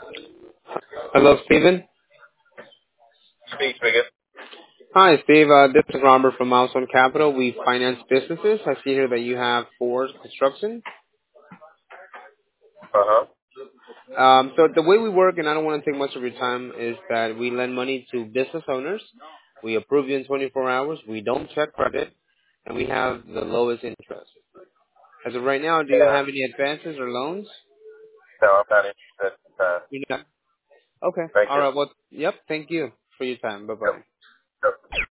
Hello, Steven. Speaking. Hi, Steve. This is Robert from Milestone Capital. We finance businesses. I see here that you have Ford Construction. Uh-huh. So the way we work, and I don't want to take much of your time, is that we lend money to business owners. We approve you in 24 hours. We don't check credit, and we have the lowest interest. As of right now, do you Yeah. have any advances or loans? No, I'm not interested. You do not. Okay. Thank All you. right. Well, yep. Thank you for your time. Bye bye. Yep. Yep.